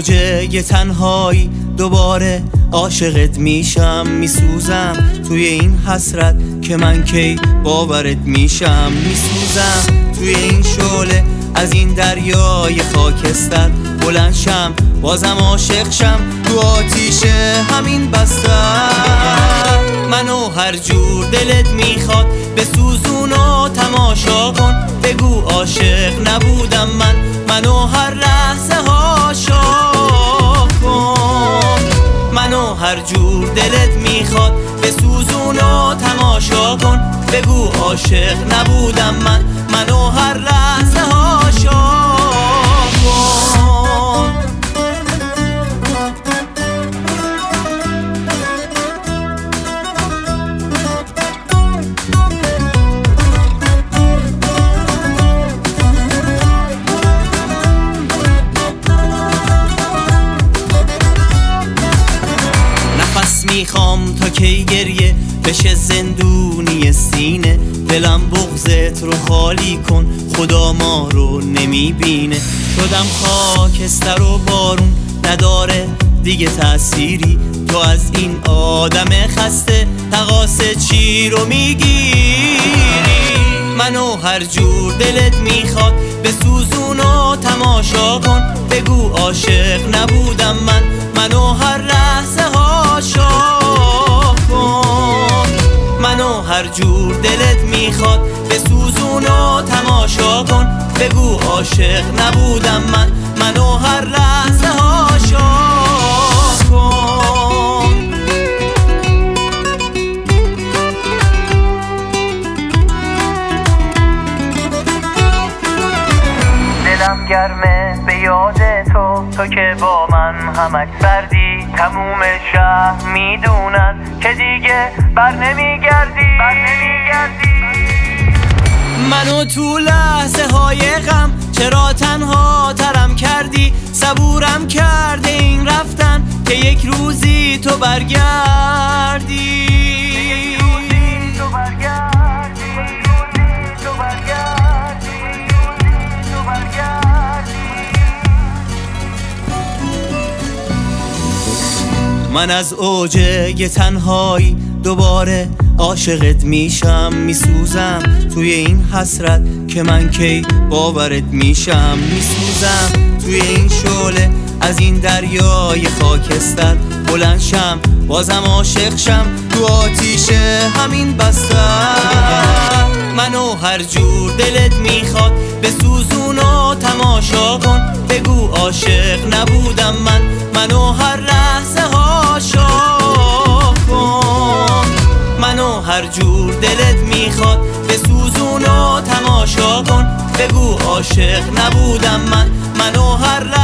اوج یه تنهایی دوباره عاشقت میشم، میسوزم توی این حسرت که من کی باورت میشم، میسوزم توی این شعله از این دریای خاکستر، بلند شم بازم عاشق شم تو آتیش همین بستر. منو هر جور دلت میخواد بسوزون و تماشا کن، بگو عاشق نبودم منو هر لحظه عاشق کن. منو هر جور دلت میخواد بسوزون و تماشا کن، بگو عاشق نبودم منو هر لحظه عاشق کن. میخوام تا کی گریه بشه زندونی سینه، دلم بغضت رو خالی کن خدا ما رو نمیبینه. شدم خاکستر و بارون نداره دیگه تأثیری، تو از این آدم خسته تقاص چی رو میگیری؟ منو هر جور دلت میخواد بسوزون و تماشا کن، بگو عاشق نبودم منو هر لحظه عاشق کن. منو هر جور دلت میخواد بسوزون و تماشا کن، بگو عاشق نبودم منو هر لحظه عاشق کن. دلم گرمه به یاد تو که با من همک سردی، تموم شهر میدونن که دیگه بر نمیگردی. منو تو لحظه های غم چرا تنها ترم کردی، صبورم کرده این رفتن که یک روزی تو برگردی. من از اوج یه تنهایی دوباره عاشقت میشم، میسوزم توی این حسرت که من کی باورت میشم، میسوزم توی این شعله از این دریای خاکستر، بلند شم بازم عاشق شم تو آتیش همین بستر. منو هر جور دلت میخواد بسوزون و تماشا کن، بگو عاشق نبودم منو هر لحظه عاشق کن. منو هر جور دلت میخواد بسوزون و تماشا کن، بگو عاشق نبودم منو هر لحظه